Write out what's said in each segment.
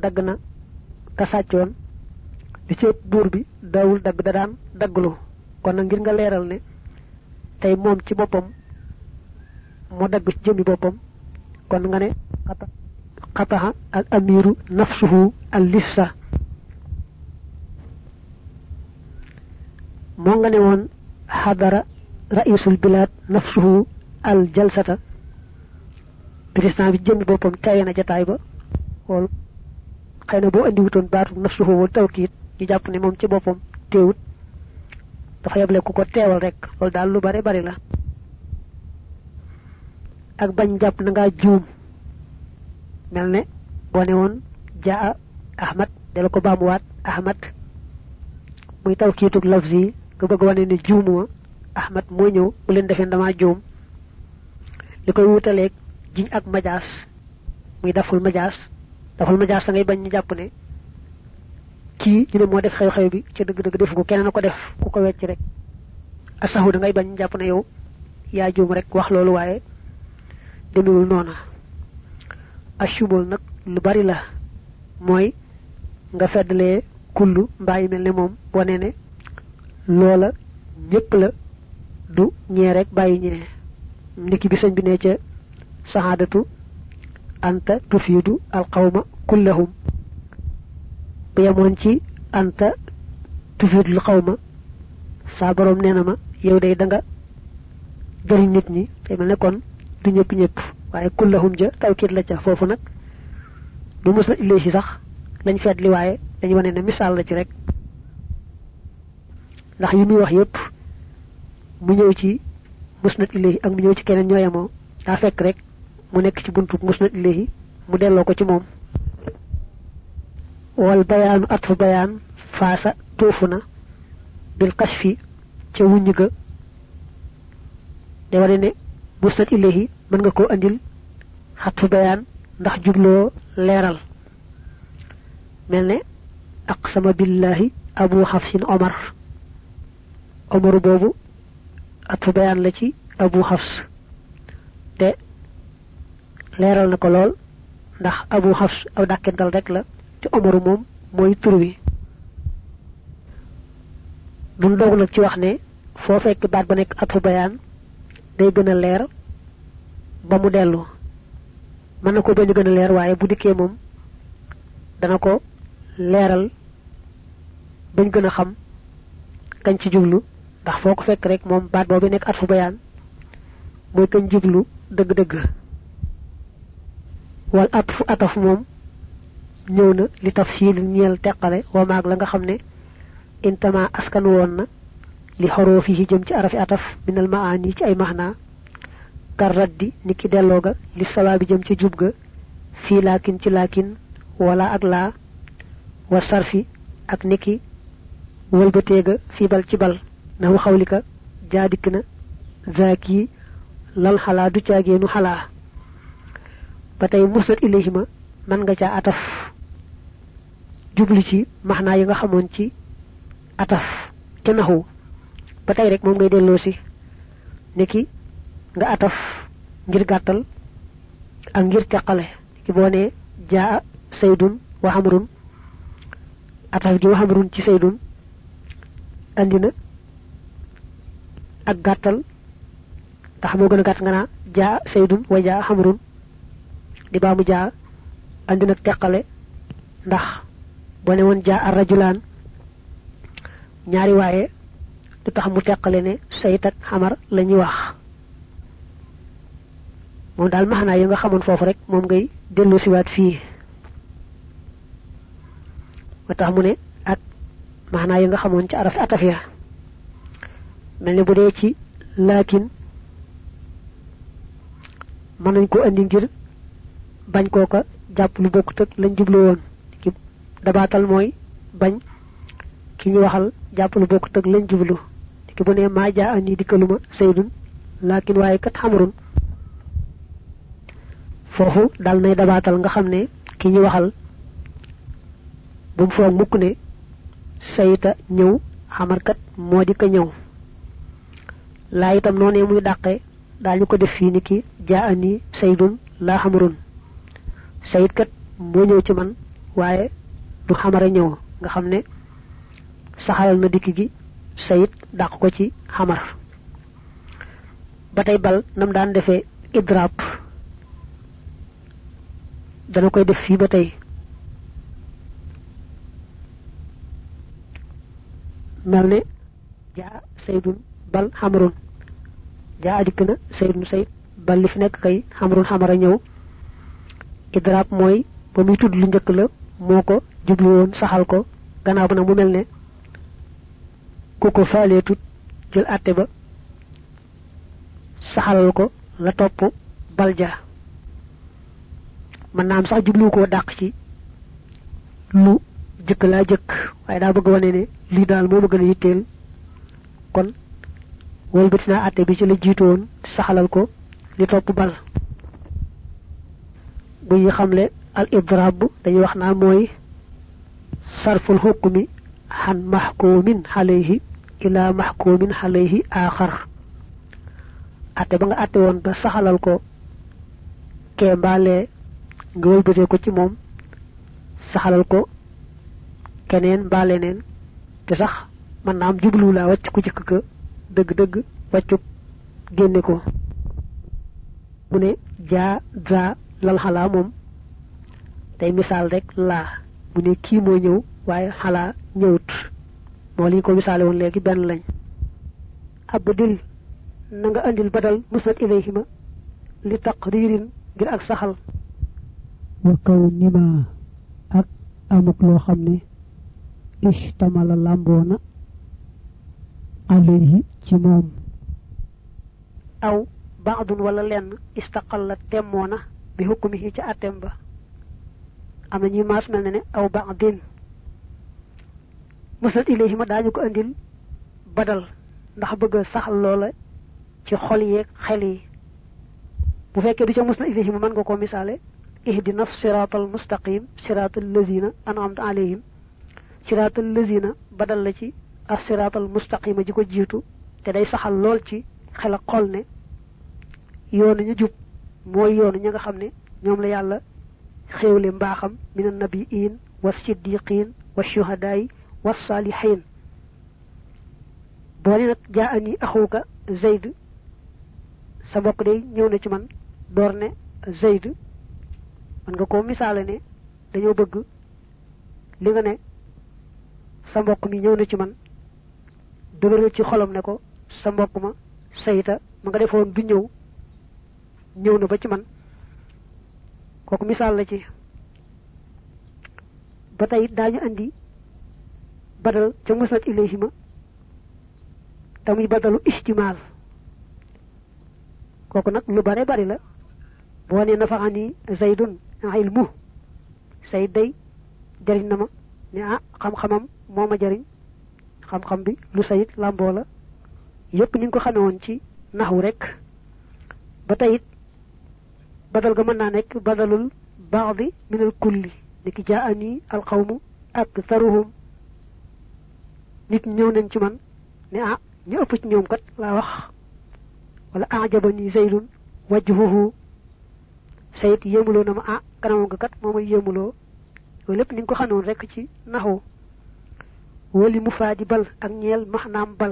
dagg na ka sàccoon di ci buur bi daawul dagg da daan dagglu kon nag ngir nga leeral ne tey moom ci boppam moo dagg ci jëmmi boppam kon nga ne qataha al amiru nafsuhu al lissa moo nga ne woon hadara raisul bilad nafsuhu al jalsata président bi jëmmi boppam teye na jataay ba xool xëy na boo andiwutoon baatu nafsuhu wal tawkiit ñu jàpp ne moom ci boppam teewut dafa yeble ku ko teewal rek loolu daal lu bare bari la ak bañ jàpp na ngaa juum mel ne boo ne woon jaa ahmad dela ko baamuwaat ahmad muy tawkiitug lafzi nga bëgg wane ne juumuma ahmad moo ñëw bu leen defee damaa juum li koy wutaleeg jiñ ak majaas muy daful majaas da ngay bañ ñu jàpp ne kii ñu ne moo def xew-xew bi ci dëgg-dëgg defu ko keneen ko def ku ko wecc rek asahu da ngay bañ ñu jàpp ne yow yaa juum rek wax loolu waaye demewul noona ashumul nag lu bari la mooy nga feddalee kullu mbaa yi mel ne moom wane ne loola ñëpp la du ñee rek bàyyi ñee niki bi sëñ bi ne ca saxaadatu anta tufiidu alqawma kullahum bu yemoon ci anta tufiidu alqawma saa boroom nee na ma yow day da nga jëriñ nit ñi te mel ne kon du ñëpp waaye kullahum ja tawkiit la ca foofu nag du mos na illee si sax lañ feet li waaye dañu wane ne misaal la ci rek ndax yi muy wax yépp mu ñëw ci musnad ilayhi ak mu ñëw ci keneen ñoo yemoo daa fekk rek mu nekk ci buntu musnad ilayhi mu delloo ko ci moom wal bayaanu atfu bayaan faasa tuufu na bil kashfi ca wuññ ga de wane ne musnad ilayhi mën nga koo andil atfu bayaan ndax jubloo leeral mel ne aqsama billahi abu hafsin omar boobu atfu bayaan la ci abu hafs te leeral na ko lool ndax abu hafs aw dàkkental rek la te omaru moom mooy tur wi duñ doog nag ci wax ne foo fekk baat ba nekk atfu bayaan day gën a leer ba mu dellu mën na ko bañ a gën a leer waaye bu dikkee moom dana ko leeral bañ gën a xam kañ ci jublu ndax foo ko fekk rek moom baat boobu nekk atfu bayaan mooy kañ jublu dëgg-dëgg wal atfu ataf moom ñëw na li tafsiil ñeel teqale wa maag la nga xam ne intama askan woon na li xoroo fii jëm ci arafi ataf minal maani ci ay maxnaa kar raddi ni ki delloo ga li sawaabi jëm ci jub ga fii laakin ci laakin wala ak laa wa sarfi ak niki wëlbateega fii bal ci bal naxu xawlika jaadikk na zaaki lal xalaa du caageenu xalaa ba tey musnad ilayhima man nga caa ataf jublu ci maxnaa yi nga xamoon ci ataf ca naxu ba tey rek moom ngay delloo si niki nga ataf ngir gàttal ak ngir teqale ki boo nee jaa saydun wa xamrun ataf gi wa xamrun ci saydun andi na ak gàttal ndax moo gën a gàtt nga naa jaa saydun wa jaa xamrun di baamu jaa andi nag teqale ndax boo ne woon jaa ar rajulaan ñaari waaye du tax mu teqale ne sayt ak xamar la ñuy wax moom daal maxnaa yi nga xamoon foofu rek moom ngay dellu siwaat fii moo tax mu ne ak maxnaa yi nga xamoon ci arafi ataf ya mel ne bu dee ci laakin mën nañ ko andi ngir bañ kooka jàpp lu bokkut ak lañ jublu woon ki dabaatal mooy bañ ki ñu waxal jàpp lu bokkut ak lañ jublu ki bu ne maa jaa ani dikkaluma saydun laakin waaye kat xamrun foofu dal nay dabaatal nga xam ne ki ñu waxal bu mu foog mukk ne sayta ñëw xamarkat moo di ko ñëw laa itam noonee muy dàqe daañu ko def fii ni ki jaa ani saydun laa xamrun sayit kat moo ñëw ci man waaye du xamara ñëw nga xam ne saxalal na dikk gi sayit dàq ko ci xamar ba tey bal nam daan defee idraab dana koy def fii ba tey mel ne jaa saydun bal xamarun jaa dikk na saydun sayid bal li fi nekk kay xamarun xamara ñëw idraab mooy ba muy tudd lu njëkk la moo ko jublu woon saxal ko gannaaw ba nag mu mel ne ku ko faalee tut jël àtte ba saxalal ko la topp bal ja mën naa am sax jublu koo dàq ci lu jëkk laa jëkk waaye daa bëgg wane ne lii daal moo ma gën a yitteel kon wëlbati naa àtte bi ci la jiitoon saxalal ko li topp bal bu ñu xamle al idraab dañuy wax naa mooy sarful hukmi xan maxkumin xalayhi ila maxkumin xalayhi aaxar àtte ba nga àtte woon ba saxalal ko kee mbaalee nga wëlbatee ko ci moom saxalal ko keneen mbaa leneen te sax mën naa am jublu laa wàcc ku jëkk ka dëgg-dëgg wàccu génne ko mu ne jaa za lal xalaa moom tey misaal rek laa mu ne kii moo ñëw waaye xalaa ñëwut moo li ñu ko misaale woon léegi benn lañ abdil na nga andil badal musnad ilayhima li taqdirin ngir ak saxal wa kaw nima ak amuk loo xam ne ishtamala làmboona alayhi ci moom aw baadun wala lenn istaqalla temmoona bi hukmihi ci àtteem ba am na ñuy maas mel ne aw baadin musnad ilayhima daañu ko andil badal ndax bëgg a saxal loola ci xol yeeg xel yi bu fekkee du ca musnad ilayhima mën nga koo misaale ihdina siratal mustaqim siratal lazina an'amta alayhim siratal lazina badal la ci as siratal mustaqima ji ko jiitu te day saxal lool ci xel ak xol ne yoonu ñu jub mooy yoonu ñi nga xam ne ñoom la yàlla xéewle mbaaxam min annabiin wa siddiqin wa shuhadaay wa saalihin boo ne nag jaa ani axuka zayd sa mbokk day ñëw na ci man door ne zayd man nga koo misaale ne dañoo bëgg li nga ne sa mbokk mi ñëw na ci man dëgëral ci xolam ne ko sa mbokk ma sayta ma nga defoon du ñëw na ba ci man kooku misaal la ci ba tey daañu andi badal ca musnad ilayhima tamuy badalu istimaal kooku nag lu bare bari la boo nee nafaxani zaydun ilmu say day jariñ na ma ne xam-xamam moo ma jariñ xam-xam bi lu sayit làmboo la yépp ni nga ko xamee woon ci naxwu rek ba tey it badal ga mën naa nekk badalul baadi minal kulli niki jaani alqawmu aktharuhum nit ñëw nañ ci man ne ñu ëpp ci ñoom kat laa wax wala ajabani zaydun wajhuhu sayit yéemuloo na ma kanamam nga kat moo may yéemuloo loolu lépp ni nga ko xamee woon rek ci naxwu wali mu faadi bal ak ñeel maxnaam bal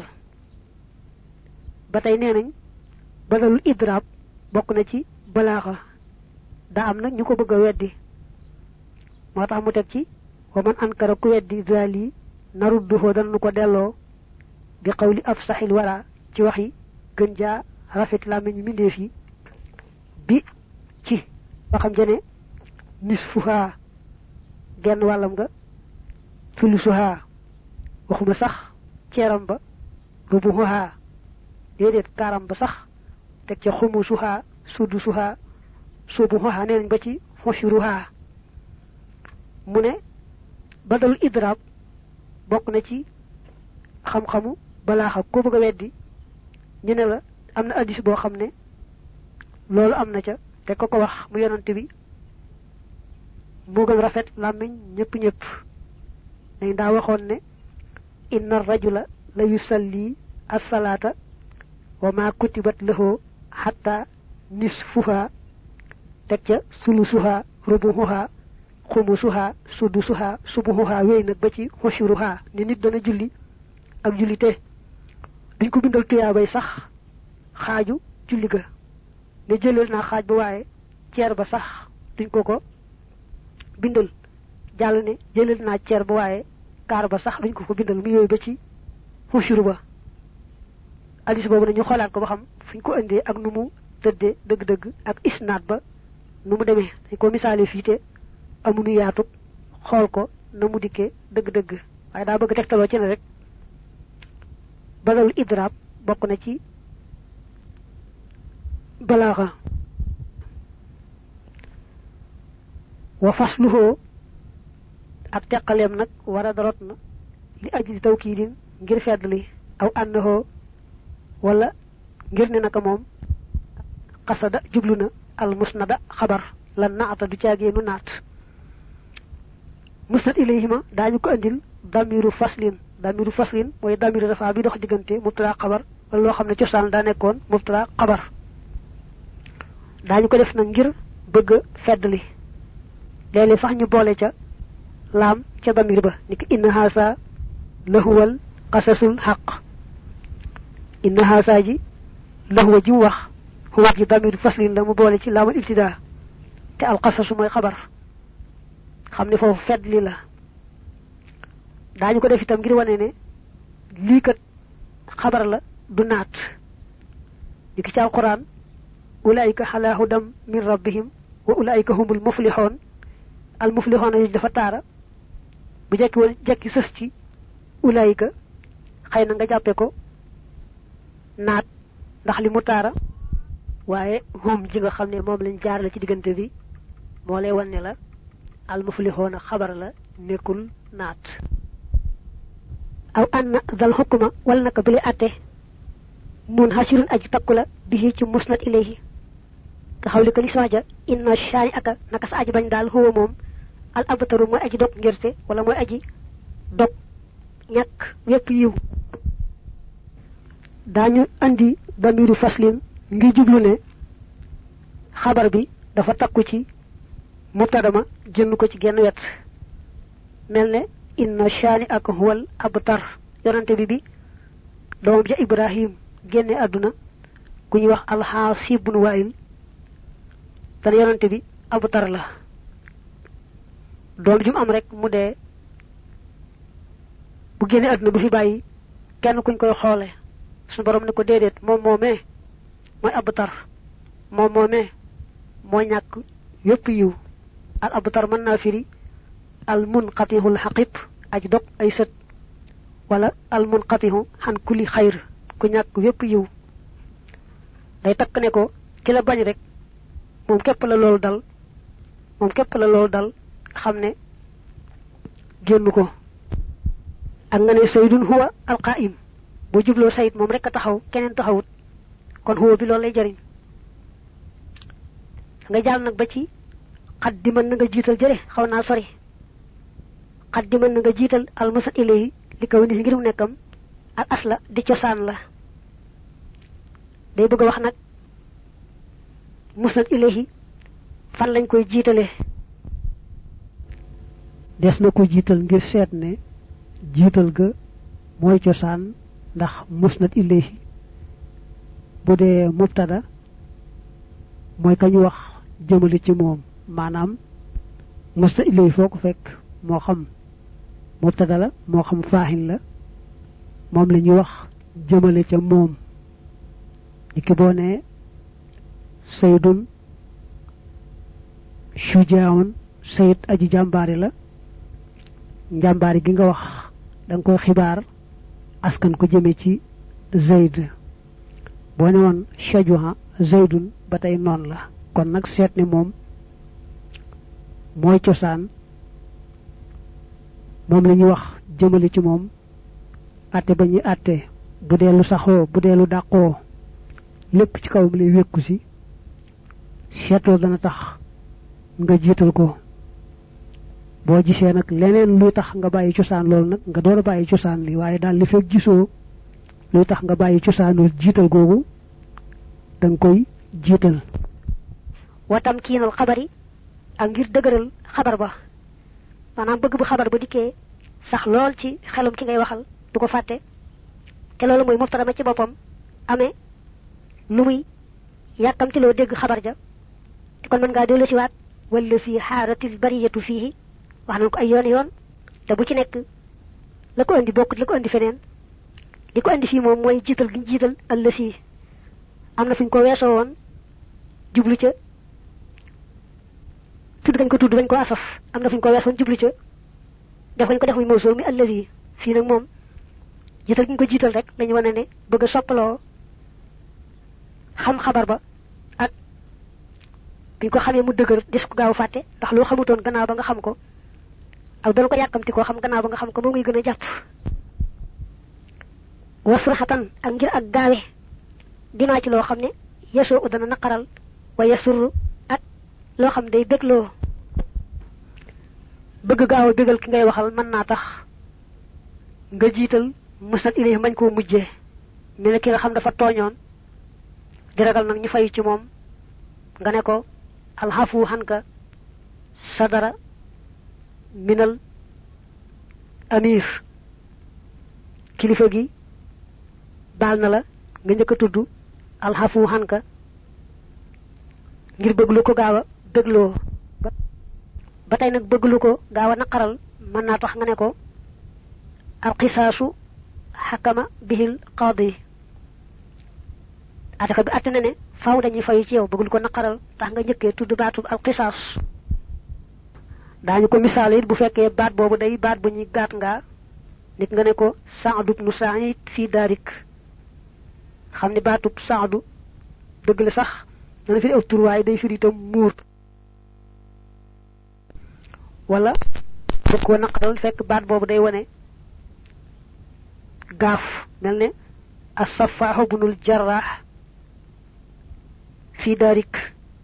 ba tey nee nañ badalul idraab bokk na ci balaaxa daa am nag ñu ko bëgg a weddi moo tax mu teg ci wa man ankara ku weddi zali narudduhoo danu ko delloo bi qawli afsaxil wara ci wax yi gën jaa rafet làmmiñ mbindeef yi bi ci waxam jene nisfuha genn wàllam nga sulusuha waxuma sax ceeram ba rubuha déedéet kaaram ba sax teg ca xumusuha sudusuha subuha nee nañ ba ci xushuruha mu ne badal idraab bokk na ci xam-xamu balaaxa ko bëgg a weddi ñu ne la am na addis boo xam ne loolu am na ca te ko wax mu yonante bi moo gën rafet làmmiñ ñëpp dañ daa waxoon ne inna rajula la yusalli as-salaata wa ma kutibat lahu hatta nisfuha teg ca sulusuha rubuha khumusuha sudusuha subuhuha wey nak ba ci hushuruha ni nit dana julli ak jullite duñ ko bindal tuyaabay sax xaaju julli ga ne jëlal na xaaj ba waaye ceer ba sax duñ ko bindal jàll ne jëlal na ceer ba waaye kaar ba sax duñ ko bindal mu yooyu ba ci hushuru ba hadis boobu nañu xoolaat ko ba xam fuñ ko indee ak nu mu tëddee dëgg-dëgg ak isnaad ba nu mu demee dañ ko misaale fii te amuñu yaatu xool ko na mu dikkee dëgg-dëgg waaye daa bëgg tegtaloo ci ne rek badal idraab bokk na ci balaaxa wa fasluhu ak teqaleem nag war a darot na li ajli tawkiidin ngir feddli aw annahu wala ngir ne naka moom qasada jubluna al musnada xabar lan naata du caagéenu naat musnad ilayhima daañu ko andil damiru faslin mooy damiru dafa bi dox diggante mubtada xabar wala loo xam ne cosaan daa nekkoon mubtada xabar daañu ko def nag ngir bëgg feddli léeg-léeg sax ñu boole ca laam ca damir ba niki inna haasa lahuwal qasasul haqq inna haasa ji lahuwa ji wax huwa ji damiru faslin la mu boole ci laamal ibtidaa te al qasasu mooy xabar xam ne foofu feddli la daañu ko def itam ngir wane ne lii kat xabar la du naat niki ci alquran ulaika ala hudam min rabbihim wa ulaika humul muflihun al muflihun yu dafa taara bu jekki won jekki sës ci ulaika xeyna nga jàppe ko naat ndax li mu taara waaye hum ji nga xam ne moom lañ jaar la ci diggante bi moo lay wan ne la al muflihun xabar la nekkul naat aw anna dal hukma wal naka bili atte mun hasirun aji takula bihi ci musnad ilayhi ka xawli ko li soja inna shani aka naka sa aji bañ dal huwa mom al abtaru moy aji dog ngirte wala moy aji dog ñak wépp yiw dañu andi damiru faslin ngi jublu ne xabar bi dafa takku ci mubtadama jënd ko ci genn wet melne inna shani aka huwal abtar yonante bi doom ja ibrahim génné aduna ku ñu wax al hasib ibn wa'il tan yonante bi abtar la doom jum am rek mu dé bu génné aduna bu fi bayyi kenn kuñ koy xolé su borom ne ko dédét mom momé moy abtar mom momé mo ñak yépp yiw al abtar man na firi al munqatihul haqib aj dok ay sët wala al munqatihu han kulli khair ku ñak yépp yiw day tak ne ko ki la bañ rek mom képp la lool dal xamne genn ko ak nga ne sayyidun huwa al qa'im bo jublo sayyid mom rek taxaw keneen taxawut kon huwa bi lool lay jariñ nga jall nak ba ci qaddiman nga jital jere xawna sori qaddiman nga jital al musad ilayhi li ko woni ngir mu nekkam al asla di ciosan la day bëgg wax nak musad ilayhi fan lañ koy jitalé des na ko jital ngir seet ne jital ga moy ciosan ndax musnad ilayhi budé mubtada moy kañu wax jëmele ci mom manam musnad ilayhi foko fekk mo xam mubtada la mo xam fa'il la mom lañu wax jëmele ci mom dikki bo né sayyidun shujaun sayyid aji jambari la jambari gi nga wax dang koy xibaar askan ko jëme ci zaid bo né won shajuha zaidun batay non la kon nak seet ne mom moy ciosan mom lañu wax jëmele ci mom atté bañu atté bu délu saxo bu délu daqo lepp ci kawum lay wékku ci seeto dana tax nga jital ko bo gisé nak leneen luy tax nga bayyi ciosan lool nak nga doora bayyi ciosan li waye dal li fek giso luy tax nga bayyi ciosanul jital gogu dang koy jital watam kinul khabari ak ngir deugural khabar ba manam bëgg bu xabar ba diké sax lool ci xelum ki ngay waxal du ko faté té loolu moy muftada ma ci bopam amé lu muy yakamti lo dégg xabar ja kon man nga delu ci waat wala fi haratil bariyatu fihi wax nañ ko ay yoon té bu ci nekk la ko andi bokku la ko andi feneen di ko andi fi mom moy jital gi jital allasi amna fiñ ko wesso won jublu ca tudd gañ ko tudd bañ ko asaf amna fiñ ko wesso jublu ca def gañ ko def muy mawsul mi allasi fi nak mom jital giñ ko jital rek lañu wone ne bëgg soppalo xam xabar ba ak biñ ko xamé mu dëgër dis ko gaaw faté ndax lo xamutoon gannaaw ba nga xam ko ak dana ko yakamti ko xam gannaaw ba nga xam ko mo muy gëna japp wasrahatan ak ngir ak gaawé dina ci lo xamné yeso dana naqaral wa yasur ak lo xam day beglo bëgg gaaw bëggal ki ngay waxal man na tax nga jital musnad ilayhi mañ ko mujjé mel ki nga xam dafa toñoon di ragal nak ñu fay ci mom nga ne ko alhafu hanka sadara minal amir kilifa gi bal na la nga ñëk tuddu alhafu hanka ngir bëgg lu ko gaawa bëglo ba tay nak bëgg lu ko gaawa naqaral man na tax nga ne ko alqisasu hakama bihil qadi ataka bi atene ne faaw dañuy fay ci yow bëggul ko naqaral tax nga ñëkke tuddu baatu alqisas dañu ko misalé bu fekkee baat bobu day baat bu ñuy gaat nga nit nga ne ko Sa'd ibn Sa'id fi darik xamni baatu Sa'd deug la sax dana fi aw tur way day firi tam mur wala ko naqaral fekk baat bobu day wone gaaf melne as-Saffah ibn al-Jarrah fi darik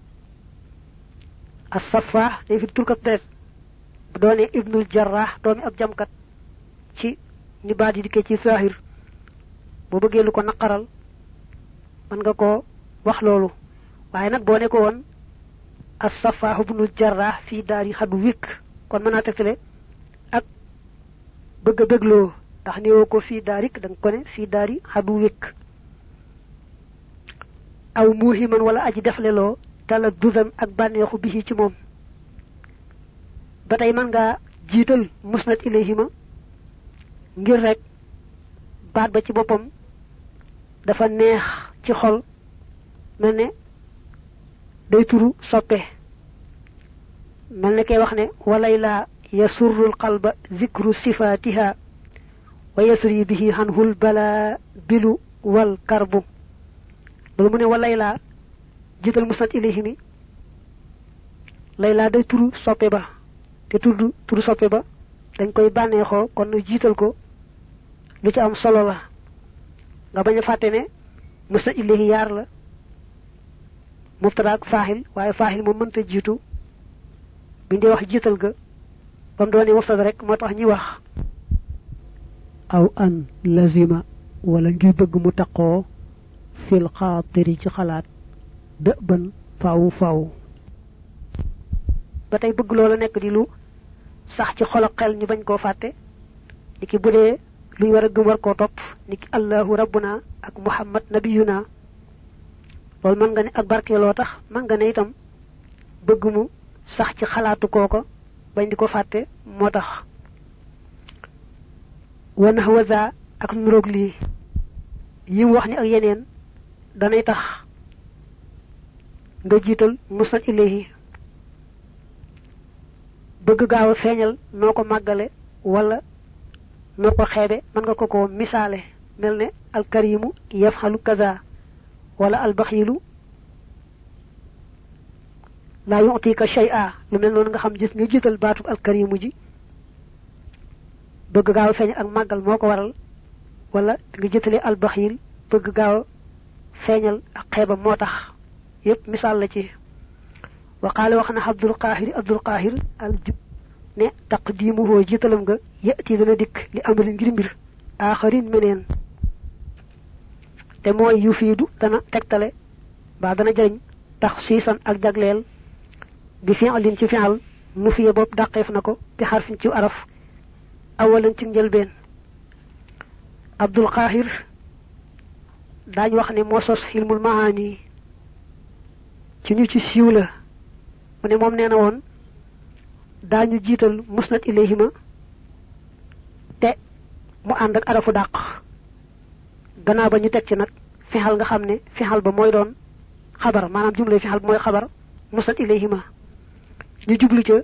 as-Saffah day fi turkat def doone ibnul Jarrah doomi ab jamkat ci ni baat yi diké ci zahir bo bëggé lu ko naqaral man nga ko wax lolu waye nak bo ne ko won as-Saffah ibnul Jarrah fi dari hadu wik kon mëna tektale ak bëgg bëgglo tax niwo ko fi darik dang ko ne fi dari hadu wik aw muhiman wala aji deflelo tala dudam ak banexu bihi ci mom batay man nga jital musnad ilayhima ngir rek baat ba ci bopam dafa neex ci xol melne day turu soppe melne kay wax ne walayla yasurru alqalba zikru sifatiha wa yasri bihi hanhul bala bilu wal karbu lolu mu ne walayla jital musnad ilayhimi layla day turu soppe ba te turu soppe ba dañ koy banexo kon jital ko lu ci am solo la nga baña faté né musnad ilayhi yar la mubtada ak fa'il waye fa'il mo mënta jitu bindé wax jital ga bam doone mubtada rek motax ñi wax aw an lazima wala ngir bëgg mu taqo fil khatiri ci xalaat de ban faaw batay bëgg loola nek di lu sax ci xol ak xel ñu bañ ko faté niki budé luñ wara gëm war ko top niki Allahu rabbuna ak Muhammad nabiyuna lol man nga ne ak barké lo tax man nga ne itam bëgg mu sax ci xalaatu koko bañ diko faté motax wa nahwaza ak nurok li yi wax ni ak yeneen danay tax nga jital musnad ilayhi bëgg gaaw feñal noko magalé wala noko xébé man nga ko misalé melne al karimu yafhalu kaza wala al bakhilu la yu'tika shay'a lu mel non nga xam gis nga jital baatu al karimu ji bëgg gaaw feñ ak magal moko waral wala nga jitale al bakhil bëgg gaaw feñal ak xéba motax yépp misal la ci وقال وخنا عبد القاهر الجب ne taqdimuhu jitalam nga yati dana dik li amri ngir mbir akharin menen te moy yufidu dana tektale ba dana jariñ takhsisan ak jaglel bi fi'lin ci fi'al nu fiye bopp dàqeef na ko bi xarfin ci araf awalan ci njëlbeen Abdul Qahir daañ wax ne moo sos xilmul maani ci ñu ci siiw la mu ne moom nee na woon daañu jiital musnad ilayhima te mu ànd ak arafu dàq gannaaw ba ñu teg ci nag fixal nga xam ne fixal ba mooy doon xabar maanaam jumlay fixal ba mooy xabar musnad ilayhima ñu jublu ca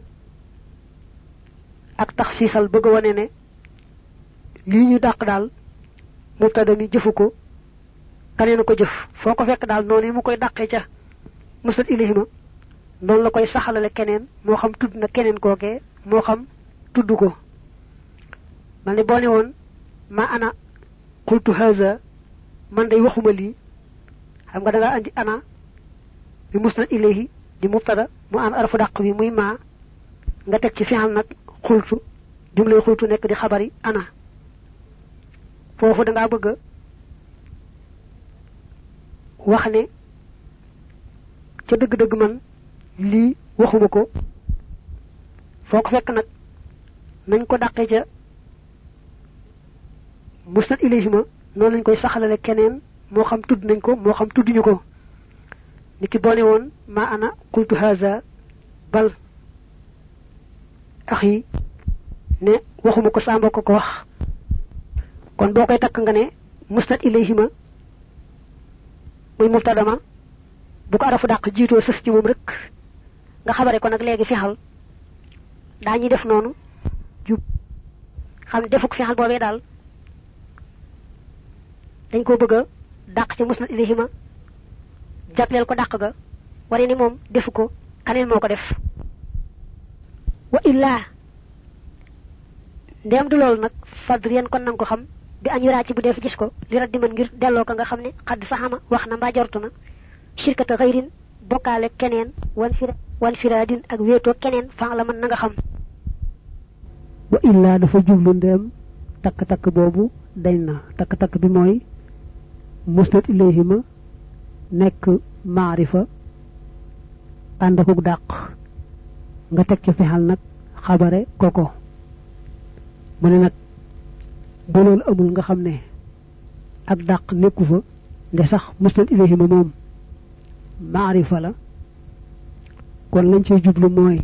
ak taxsiisal bëgg a wane ne lii ñu dàq daal mubtada mi jëfu ko kaneen ko jëf foo ko fekk daal noonu mu koy dàqee ca musnad ilayhima noonu la koy saxalale keneen moo xam tudd na keneen kookee moo xam tudd ko man ne boo ne woon ma ana qultu haza man day waxuma lii xam nga da nga andi ana bi musnad ilayhi di mubtada mu an arafu dàq bi muy ma nga teg ci fi'al nag xultu jumlay xultu nekk di xabari ana foofu da ngaa bëgg wax ne ca dëgg-dëgg man lii waxuma ko foo ko fekk nag nañ ko dàqee ca musnad ilayhima noonu lañ koy saxalale keneen moo xam tudd nañ ko moo xam tudduñu ko niki boone woon ma ana qultu haza bal axi ne waxuma ko sa mbokk ko wax kon boo koy takk nga ne musnad ilayhima muy mubtadama bu ko arafu dàq jiitoo sës ci moom rek nga xabare ko nag léegi fixal daañuy def noonu jub xam ne defuk fixal boobee daal dañ ko bëgg a dàq ci musnad ilayhima jàppaleel ko dàq ga wari ni moom defu ko kaneen moo ko def wa illaa ndem du loolu nag fadriyan kon nanga ko xam bi añu raa ci bu def gis ko li raddi man ngir delloo ko nga xam ne xadd saxama wax na mbaa jortu na shirkata xayrin bokkaale keneen wan firaadin ak wéetoo keneen fan la mën na nga xam wa illaa dafa jublu ndem takk-takk boobu dañ na takk-takk bi mooy musnad ilayhima nekk maarifa ànd akuk dàq nga teg ci fexal nag xabare koko mu ne nag ba loolu amul nga xam ne ak dàq nekku fa nde sax musnad ilayhima moom maarifa la kon lañ ciy jublu mooy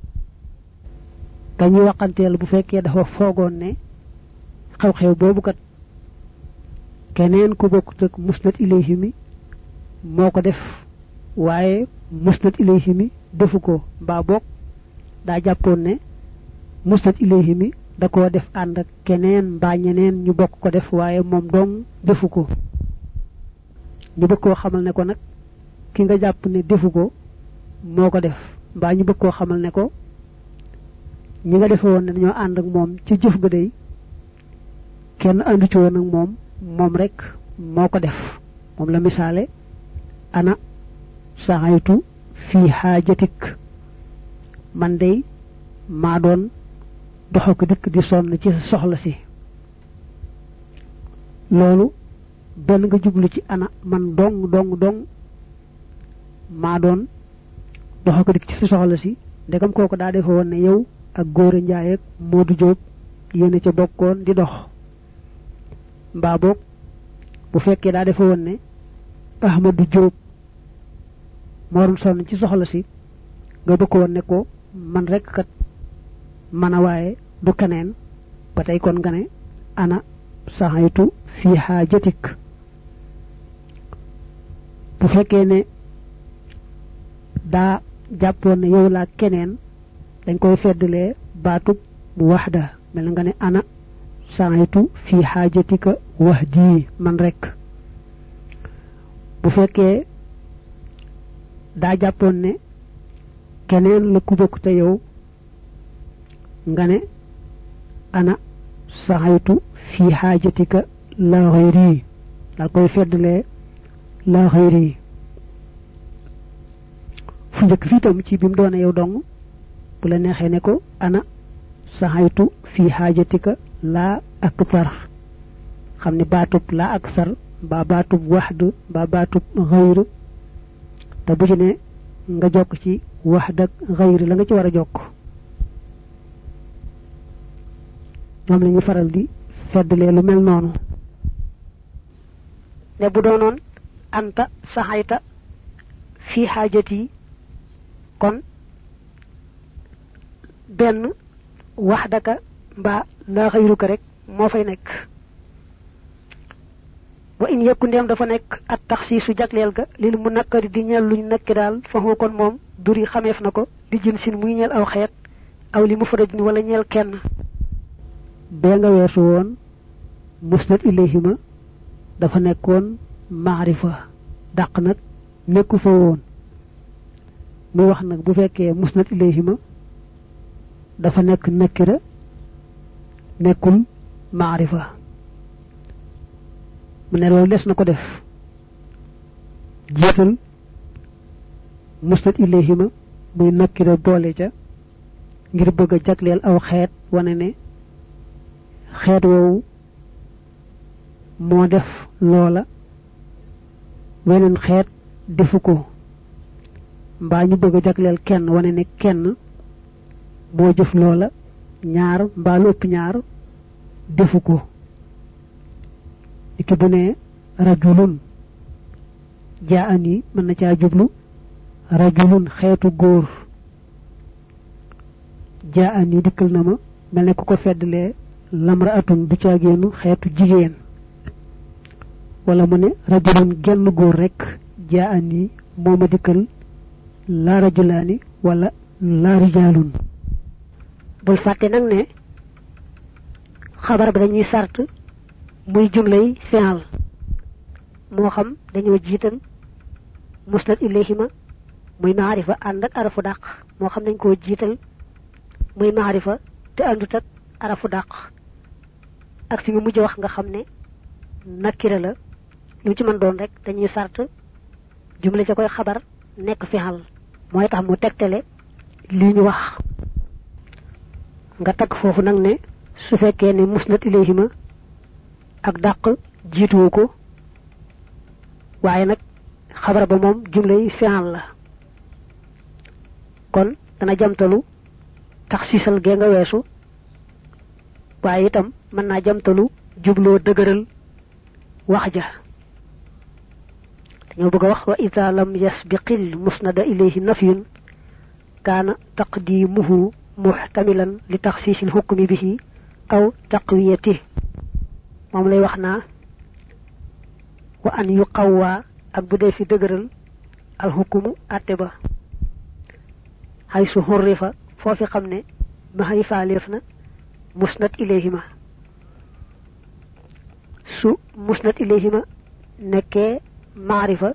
dañuy waxanteel bu fekkee dafa foogoon ne xew-xew boobu kat keneen ku bokkut ak musnad ilayhimi moo ko def waaye musnad ilayhimi defu ko mbaa boog daa jàppoon ne musnad ilayhimi da koo def ànd ak keneen mbaa ñeneen ñu bokk ko def waaye moom dong defu ko ñu bëgg koo xamal ne ko nag ki nga jàpp ne defu ko moo ko def mbaa ñu bëgg koo xamal ne ko ñi nga defe woon ne dañoo ànd ak moom ci jëf ga day kenn àndu ci woon ak moom rek moo ko def moom la misaale ana saxaytu fii xaajatik man day maa doon doxo ko dikk di sonn ci soxla si loolu benn nga jublu ci ana man dong maa doon doxo ko dikk ci soxla si ndegam kooku daa defe woon ne yow ak Góora Njaay ak Moodu Jóob yéen ca bokkoon di dox mbaa boog bu fekkee daa defe woon ne Ahmadu Jóob moo doon sonn ci soxla si nga bëgg woon ne ko man rek kat man a waaye du keneen ba tey kon nga ne ana saxaytu fii xaajatik bu fekkee ne daa jàppoon ne yow laa keneen dañ koy feddalee baatub waxda mel nga ne ana saxaytu fii xaajatika wahdi man rek bu fekkee daa jàppoon ne keneen la ku bokk te yow nga ne ana saxaytu fii xaajatika la xayri daal koy feddalee la xayri fu njëkk fii tam ci bi mu doone yow dong bu la neexee ne ko ana saxaytu fii xaajatika laa akthar xam ne baatub laa aksar mbaa baatub waxd mbaa baatub xayr te bu ci ne nga jokk ci waxd ak xayr la nga ci war a jokk ñoom lañu faral di feddlee lu mel noonu ne bu doonoon anta saxayta fi xaajati kon benn waxdaka mbaa laa xayruka rek moo fay nekk wa in yekku ndem dafa nekk at taxsiisu jagleel ga lil mu nakkari di ñeel luñ nekk daal fa kon moom duri xameef na ko di jën sin muy ñeel aw xeet aw li mu farajin wala ñeel kenn bee nga weesu woon musnad ilayhima dafa nekkoon maarifa dàq nag nekku fa woon muy wax nag bu fekkee musnad ilayhima dafa nekk nakira nekkul maarifa mu ne loolu des na ko def jiital musnad ilayhima muy nakira boole ca ngir bëgg a jagleel aw xeet wane ne xeet woowu moo def loola weneen xeet defu ko mbaa ñu bëgg a jagleel kenn wane ne kenn moo jëf loola ñaar mbaa lu ëpp ñaar defu ko iki bu ne rajulun jaani mën na caa jublu rajulun xeetu góor jaani dikkal na ma mel ne ku ko feddlee lamraatun du caa génnu xeetu jigéen wala mu ne rajulun genn góor rek jaani moo ma dikkal la rajulaani wala la rijaalun bul fàtte nag ne xabar ba dañuy sart muy jumlay fi'al moo xam dañoo jiital musnad ilayhima muy maarifa ànd ak arafu dàq moo xam dañ koo jiital muy maarifa te àndut ak arafu dàq ak fi nga mujj wax nga xam ne nakira la lu ci mën doon rek dañuy sart jumla ca koy xabar nekk fi'al mooy tax mu tegtale lii ñu wax nga tagg foofu nag ne su fekkee ne musnad ilayhima ak dàq jiituwu ko waaye nag xabar ba moom jumlay fi'al la kon dana jamtalu taxsiisal gee nga weesu waaye itam mën naa jamtalu jubloo dëgëral wax ja dañoo bëgg a wax wa ida lam yasbiqil musnada ilayhi nafyun kaana taqdimuhu muhtamilan li taxsiisil hukmi bihi aw taqwiyatihi moom lay wax naa wa an yuqawwa ak bu dee fi dëgëral al hukmu àtte ba xay su xurrifa foofi xam ne maxay faaleef na musnad ilayhima su musnad ilayhima nekkee maarifa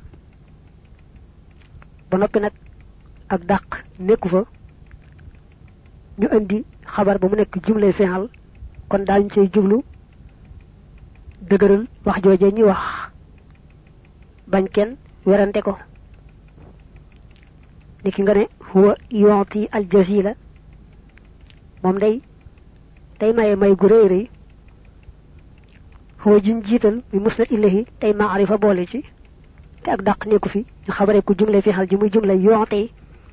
ba noppi nag ak dàq nekku fa ñu indi xabar ba mu nekk jumlay fi'al kon daañu cay jublu dëgëral wax jooje ñi wax bañ kenn werante ko niki nga ne huwa yu'ti al jazila moom day maye may gu rëy rëy huwa jiñ jiital mi musnad ilayhi tey maarifa boole ci te ak dàq nekku fi ñu xabare ko jumle fi'al ji muy jumle yu'ti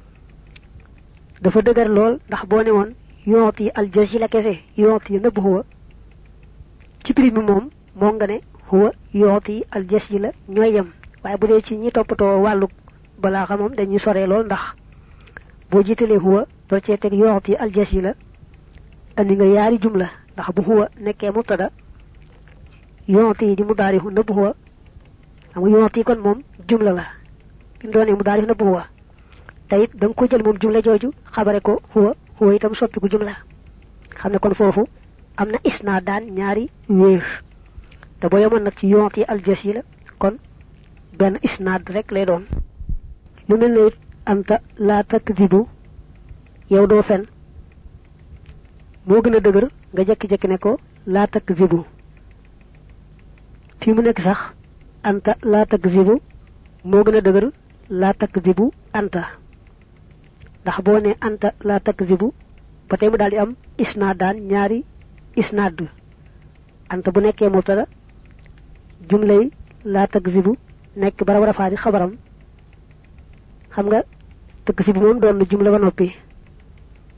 dafa dëgër lool ndax boo ne woon yu'ti al jazila kese yu'ti nëbb huwa ci prix mi moom moo nga ne huwa yu'ti al jazila ñooy yem waaye bu dee ci ñi toppatoo wàllu balaa xam moom dañuy sore lool ndax boo jiitalee huwa doo cee teg yu'ti al jazila andi nga yaari jumla ndax bu huwa nekkee mubtada yu'ti di mudaarihu nëbb huwa xam nga yu'ti kon moom jumla la bi mu doonee mudaarihu nëbb huwa te it da nga ko jël moom jumla jooju xabare ko huwa itam soppiku jumla xam ne kon foofu am na isnaadaan ñaari wéer te boo yemoon nag ci yu'ti al jazila kon benn isnaad rek lay doon lu mel ne it anta laa takdibu yow doo fen moo gën a dëgër nga jekki-jekki ne ko laa takdibu fii mu nekk sax anta laa takdibu moo gën a dëgër laa takdibu anta ndax boo ne anta laa takdibu ba tey mu daal di am isnaadaan ñaari isnaad anta bu nekkee mubtada jumlay laa takdibu nekk bara war a faadi xabaram xam nga takdibu moom doon na jumla ba noppi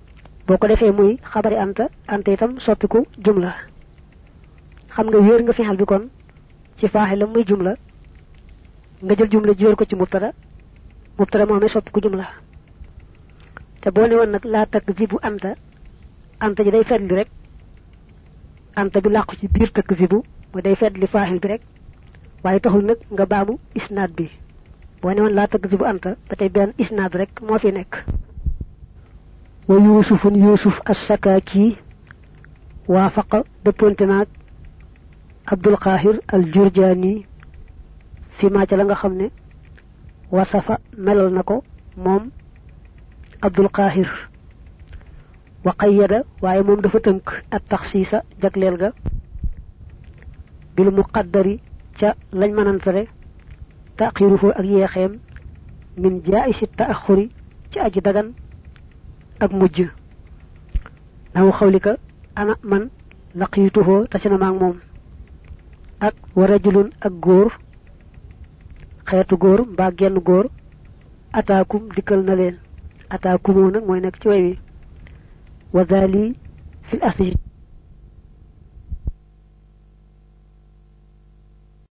boko defé muy xabari anta anta itam soppiku jumla xam nga wër nga fi'al bi kon ci fa'il muy jumla nga jël jumla ji wër ko ci mubtada momé soppiku jumla te bo ne won nak la takzibu anta anta ji day fedli rek anta bi laqku ci biir takzibu mo day fedli fa'il bi rek waye taxul nak nga baamu isnad bi bo ne won la takzibu anta batay ben isnad rek mo fi nek wa yusuf as-sakaki wafaqa depontenak abdul qahir al-jurjani fi ma ca la nga xamne wasafa melal nako mom abdul qahir wa qayyada waye mom dafa teunk at takhsisa jaglel ga bil muqaddari ca lañ manantale taqiruhu ak yexem min ja'ish ta'akhuri ci aji dagan ak mujj naw xawlika ana man laqituhu tasina mak mom ak warajulun ak goor xeetu goor mbaa genn goor ataakum dikkal na leen ataakumoo nag mooy nekk ci way wi wa dhali fil asli